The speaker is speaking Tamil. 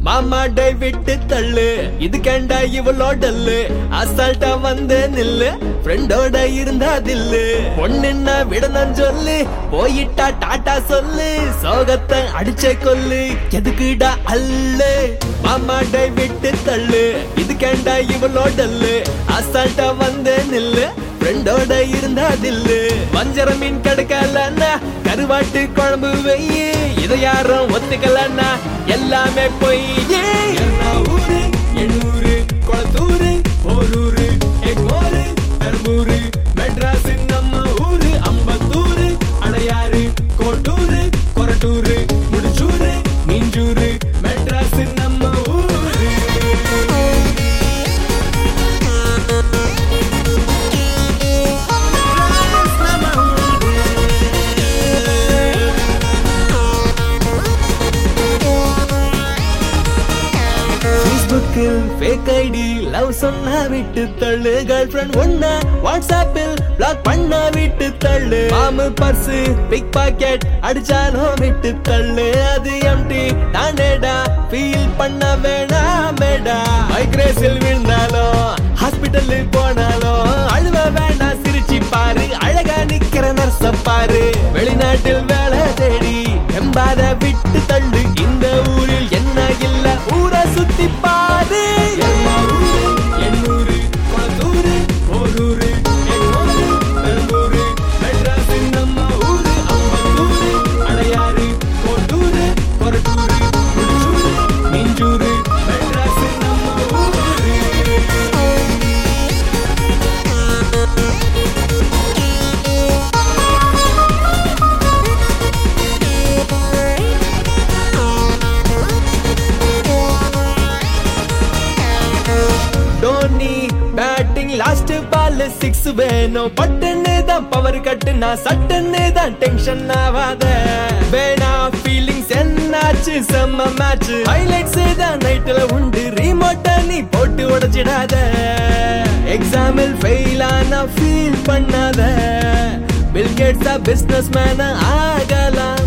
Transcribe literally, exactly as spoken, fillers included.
மாமா டை விட்டு தள்ளு இது கேண்டா இவளோடல்லு அசால்ட்டா வந்து நில்லு ஃப்ரெண்டோட இருந்தா தில்லு பொண்ணுன்னா விடணும் சொல்லு போயிட்டா டாட்டா சொல்லு சோகத்தை அடிச்சே கொல்லு எதுக்குடா அல்லு மாமா டை விட்டு தள்ளு இது கேண்டா இவளோடல்லு அசால்ட்டா வந்து நில்லு ஃப்ரெண்டோட இருந்தா தில்லு வஞ்சர மீன் கிடைக்கலன்னா கருவாட்டு குழம்பு வெய்யு இதை யாரும் ஒத்துக்கலன்னா எல்லாமே போய் ஊரு எண்ணூறு குளத்தூரு ஓரூரு எங்கூரு பெரம்பூரு மெட்ராஸ் நம்ம ஊரு அம்பத்தூரு அடையாறு கோட்டூரு கொரட்டூரு முடிச்சூரு மீஞ்சூரு மெட்ராஸ் நம்ம ஊரு fake I D love சொன்னா விட்டு தள்ளு கேர்ள் ஃப்ரெண்ட் ஒண்ணா வாட்ஸ்அப்பில் பிளாக் பண்ணா விட்டு தள்ளு மாமு பர்ஸ் பிக் பாக்கெட் அடிச்சாலும் விட்டு தள்ளு அது எம்டி தானேடா ஃபீல் பண்ண வேணாமேடா மைக்ரேஸில் விழுந்தாலும் ஹாஸ்பிட்டலில் போனாலும் அழுவ வேண்டாம் சிரிச்சு பாரு அழகா நிக்கிற நர்ஸ பாரு வெளிநாட்டில் வேலை தேடி எம்பாத விட்டு தள்ளு இந்த ஊரில் என்ன இல்ல ஊரை சுத்தி பாரு எண்ணூறு குளத்தூரு ஓரூரு எங்கூரு பெரம்பூரு மெட்ராஸ் நம்ம ஊரு அம்பத்தூரு அடையாறு கோட்டூரு கொரட்டூரு முடிச்சூரு மீஞ்சூரு மெட்ராஸ் நம்ம ஊரு Dhoni batting last ball six வேணும் பட்டுன்னு தான் பவர் கட்டுனா சட்டுன்னு தான் டென்ஷன் ஆவாத வேணா ஃபீலிங்ஸ் என்னாச்சு செம்ம மேட்ச் ஹைலைட்ஸ் தான் நைட்ல உண்டு ரிமோட்ட நீ போட்டு உடைச்சிடாத எக்ஸாமில் ஃபெயில் ஆனா ஃபீல் பண்ணாத பில் கேட்ஸ் பிசினஸ் மேன ஆகலாம்